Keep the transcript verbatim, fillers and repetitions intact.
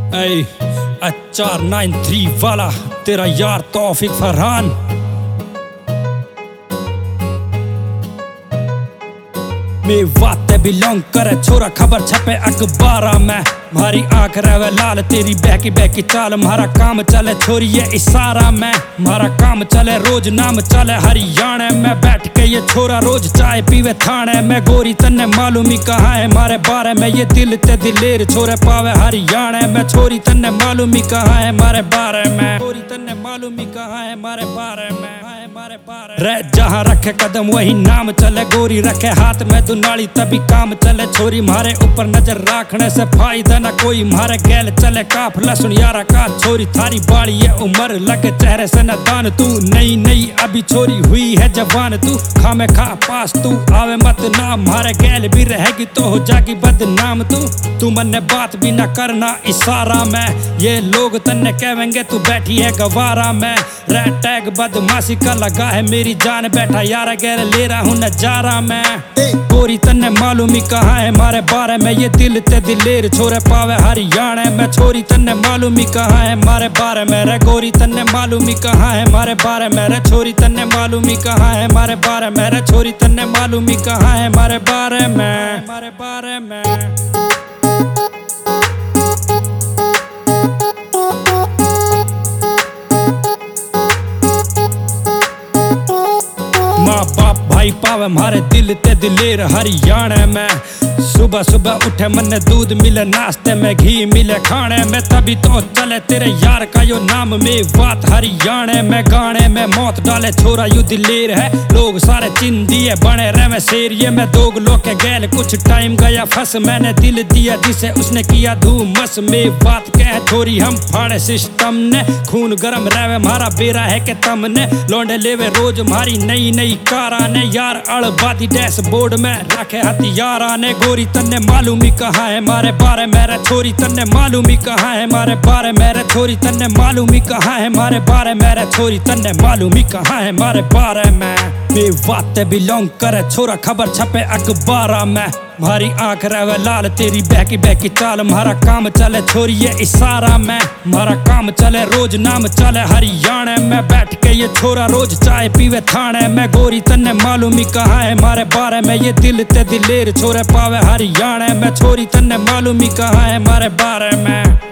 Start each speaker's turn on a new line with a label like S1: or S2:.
S1: ऐ चार nine three वाला तेरा यार तौफीक फरहान। मैं वाते बिलोंग करे छोरा खबर छपे अखबारा में। मारी आंख रहे लाल तेरी बहकी बहकी चाल। मारा काम चले छोरी ये इशारा में। मारा काम चले रोज नाम चले हरियाणा में। बैठ के ये छोरा रोज चाय पीवे थाने में। गोरी तन्ने मालूम ही कहाँ है मारे बारे में। ये दिल ते दिलेर छोरे पावे हरियाणा में। छोरी तन्ने मालूम ही कहाँ है मारे बारे में। छोरी तन्ने मालूम ही कहाँ है मारे बारे में। मारे बारे रह जहाँ रखे कदम वही नाम चले। गोरी रखे हाथ में दुनाली तभी काम चले। छोरी मारे ऊपर नजर रखने से फायदा न कोई। मारे गैल चले काफला सुन यारा का। छोरी थारी बाड़ी ये उम्र लगे चेहरे से न दान। तू नई नई अभी छोरी हुई है जवान। तू खामे खा पास तू आवे मत नाम। मारे गैल भी रहेगी तो हो जागी बदनाम। तू तू मन्ने बात भी न करना इशारा में। ये लोग तन्ने कहेंगे तू बैठी है गवारा में। रह टैग बदमाशी का लगा है मेरी जान। बैठा यारा गैर ले रहा हूँ नजारा में। गोरी तन्ने मालूम ही कहाँ है मारे बारे में। ये दिल ते दिलेर छोरे पावे हरियाणा में। छोरी तन्ने मालूम ही कहाँ है मारे बारे में। रे गोरी तन्ने मालूम ही कहाँ है मारे बारे में। रे छोरी तन्ने मालूम ही कहाँ है मारे बारे में। रे छोरी तन्ने मालूम ही कहाँ है मारे बारे में। मारे बारे में माँ बाप भाई पावे मारे दिल ते दिलेर हरियाणा में। सुबह सुबह उठे मन दूध मिले नाश्ते में। घी मिले खाने में तभी तो चले तेरे यार का यो नाम में। बात हरियाणा में गाने में मौत डाले छोरा यू दिलेर है। लोग सारे चिन दिए बने रहे शेर। ये मैं दोग लोग के गैल कुछ टाइम गया फंस। मैंने दिल दिया जिसे उसने किया धूम मस में। बात कह छोरी हम फाड़े सिस्टम ने। खून गरम रहे मारा बेरा है के तमने। लौंडे लेवे रोज मारी नई नई कारा ने। यार अड़बादी डैशबोर्ड में रखे हथियारा ने। गोरी तन्ने मालूम ही कहाँ है मारे बारे मेरे। छोरी तन्ने मालूम ही कहाँ है मारे बारे मेरे। छोरी तन्ने मालूम ही कहाँ है मारे बारे मेरे। छोरी तन्ने मालूम ही कहाँ है मारे बारे में। मैं वाते बिलोंग करे छोरा खबर छपे अखबारा में। मारी आंख रहे लाल तेरी बहकी बहकी चाल। मारा काम चले छोरी ये इशारा में। मारा काम चले रोज नाम चले हरियाणा में। बैठ के ये छोरा रोज चाय पीवे थाने में। गोरी तन्ने मालूम ही कहाँ है मारे बारे में। ये दिल ते दिलेर छोरे पावे हरियाणा में। छोरी तन्ने मालूम ही कहाँ है मारे बारे में।